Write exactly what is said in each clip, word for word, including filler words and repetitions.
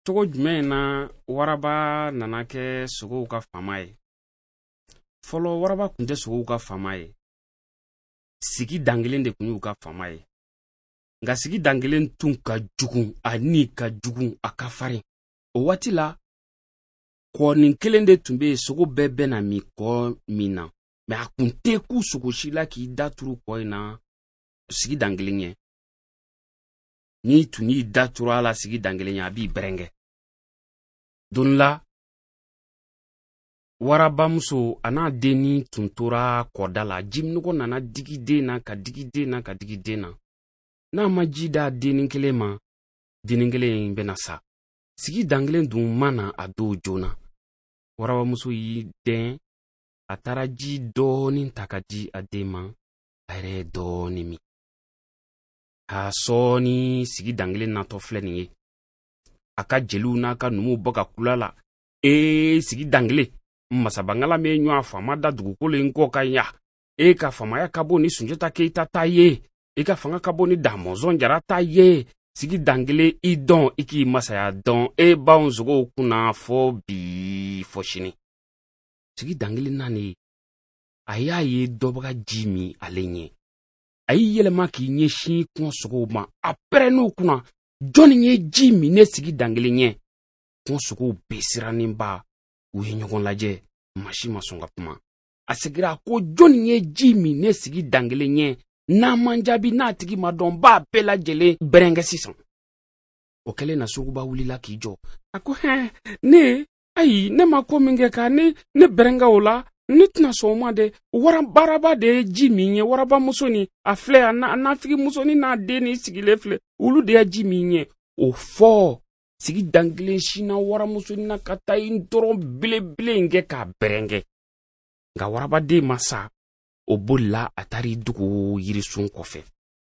cogo jumɛn na waraba nana kɛ sogow ka faama ye? Fɔlɔ waraba kun tɛ sogow ka faama ye. Sigi dangelen de kun y'u ka faama ye. Nka sigi dangelen tun ka jugun, a ni ka jugun, a ka farin. O waati la, kɔɔnin kelen de tun bɛ yen, sogo bɛɛ bɛ na min kɔ min na. Mais a kun tɛ ku sogo si la k'i da turu kɔ in na sigi dangelen ye. N'i tun y'i da turu a la sigi dangelen ye, a b'i bɛrɛnkɛ. Don la, warabamuso a n'a denni tun tora kɔda la. Jiminɔgɔ nana digi den na, ka digi den na, ka digi den na. N'a ma ji da dennin kelen ma, dennin kelen in bɛna sa. Sigi dangelen dun mana a don joona. Warabamuso y'i den, a taara ji dɔɔnin ta ka di a den ma, a yɛrɛ ye dɔɔnin min. A sɔɔni sigi dangelen natɔ filɛ nin ye. A ka jeliw n'a ka numuw bɔ ka kula la. Ee sigi dangelen, masabangala me ɲɔgɔn faama da dugukolo in kɔ ka ɲa. E ka faamaya ka bɔ ni Sunjata Keyita ta ye. E ka fanga ka bɔ ni Damɔzɔn Jara ta ye. Sigi dangelen i dɔn, i k'i masaya dɔn. E b'anw sogow kunna fɔ bi fɔ sini. Sigi dangelen nani, a y'a ye dɔbaga ji min ale ɲɛ. A y'i yɛlɛma k'i ɲɛsin kɔn sogow ma. A pɛrɛnn'u kunna. Jɔnni ye ji min ne sigi dangelen ɲɛ? Kɔn sogow bɛɛ siraninba. U ye ɲɔgɔn lajɛ. Masi ma sɔn ka kuma. A segira ko jɔnni ye ji min ne sigi dangelen ɲɛ? N'a man jaabi, n'a tigi ma dɔn, b'a bɛɛ lajɛlen bɛrɛnkɛ sisan. O kɛlen na suguba wulila k'i jɔ. A ko hɛn, ne, ayi, ne ma ko min kɛ ka ne, ne bɛrɛnkɛ o la. Ne tɛna sɔn o ma dɛ. Warabaraba de ye ji min ye. Warabamuso ni a filɛ, a nafigi muso ni n'a den ni sigilen filɛ. Olu de ye ji min ye. O fɔ sigi dangelen sina waramuso na ka taa in dɔrɔn belebele in kɛ k'a bɛrɛnkɛ. Nka warabaden ma sa. O bolila a taara i dogo yirisun kɔfɛ.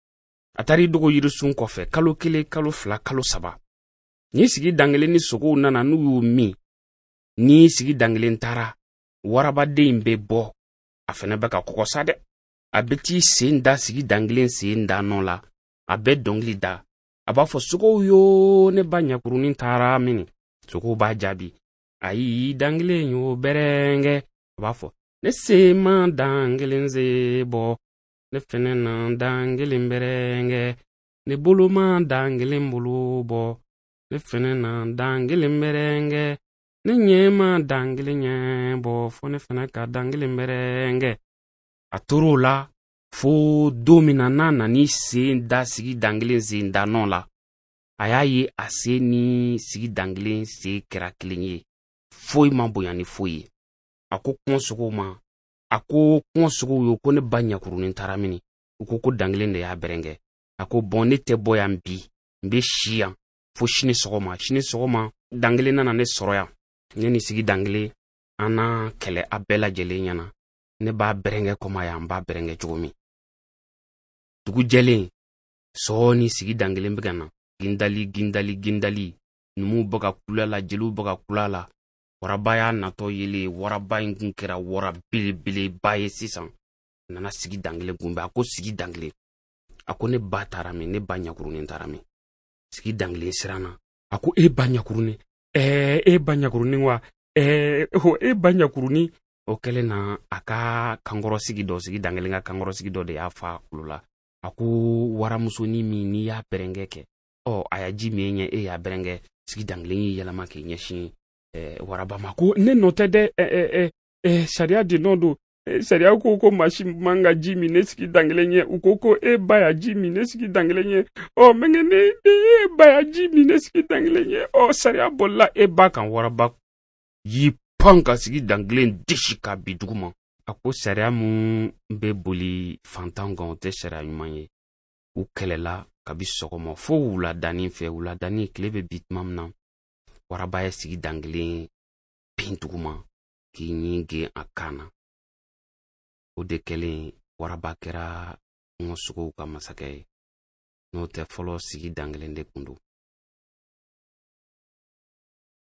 A taara i dogo yirisun kɔfɛ. Kalo kelen, kalo fila, kalo saba. Ni sigi dangelen ni sogow nana n'u y'u min. Ni sigi dangelen taara. Warabaden bɛ bɔ. A fɛnɛ bɛ ka kɔkɔ sa dɛ. A bɛ t'i sen da sigi dangelen sen da nɔ la. A bɛ dɔnkili da. A b'a fɔ sogow yoo ne ba ɲakurunin taara mini. Sogow b'a jaabi. Ayi dangelen y'o bɛrɛnkɛ. A b'a fɔ ne se ma dangelen se bɔ. Ne fɛnɛ na dangelen bɛrɛnkɛ. Ne bolo ma dangelen bolo bɔ. Ne fɛnɛ na dangelen bɛrɛnkɛ. Ne ɲɛ ma dangelen ɲɛ bɔ. Fo ne fɛnɛ ka dangelen bɛrɛnkɛ. A tor'o la fo don min na n'a nan'i sen da sigi dangelen sen da nɔ la. A y'a ye a sen ni sigi dangelen sen kɛra kelen ye. Foyi ma bonya ni foyi ye. A ko kɔn sogow ma. A ko kɔn sogow yo ko ne ba ɲakurunin taara mini. U ko ko dangelen de y'a bɛrɛnkɛ. A ko bɔn ne tɛ bɔ yan bi. N bɛ si yan fo sini sɔgɔma. Sini sɔgɔma dangelen nana ne sɔrɔ yan. Ne ni sigi dangelen an na kɛlɛ a bɛɛ lajɛlen ɲɛna. Ne b'a bɛrɛnkɛ kɔma yan, n b'a bɛrɛnkɛ cogo min. Dugu jɛlen sɔɔni sigi dangelen bɛ ka na. Gindali, gindali, gindali. Numuw bɛ ka kula la, jeliw bɛ ka kula la. Waraba y'a natɔ yele. Waraba in kun kɛra wara belebeleba ye sisan. A nana sigi dangelen kunbɛn. A ko sigi dangelen. A ko ne ba taara min, ne ba ɲakurunin taara min. Sigi dangelen siranna. A ko e ba ɲakurunin. Ɛɛ e ba ɲakurunin wa? Ɛɛ e ba ɲakurunin. O kɛlen na a ka kankɔrɔ sigi dɔ, sigi dangelen ka kankɔrɔ sigi dɔ de y'a fa kulo la. A ko waramusonin min n'i y'a bɛrɛnkɛ kɛ. Ɔ a y'a ji min ɲɛ e y'a bɛrɛnkɛ. Sigi dangelen y'i yɛlɛma k'i ɲɛsin waraba ma. Ko ne nɔ tɛ dɛ. Ɛɛ ɛɛ sariya de nɔ don. Sariya ko ko maa si man ka ji min ne sigi dangelen ɲɛ. U ko ko e ba y'a ji min ne sigi dangelen ɲɛ. Ɔ mɛ ne e ba y'a ji min ne sigi dangelen ɲɛ. Ɔ sariya bolila e ba kan. Waraba y'i pan ka sigi dangelen disi ka bi dugu ma. A ko sariya mun bɛ boli fantan kan o tɛ sariya ɲuman ye. U kɛlɛla kabi sɔgɔma fo wuladanin fɛ. Wuladanin tile bɛ bi tuma min na. Waraba ye sigi dangelen pin dugu ma k'i ɲi gɛn a kan na. O de kɛlen waraba kɛra ŋɔ sogow ka masakɛ ye. N'o tɛ fɔlɔ sigi dangelen de kun don.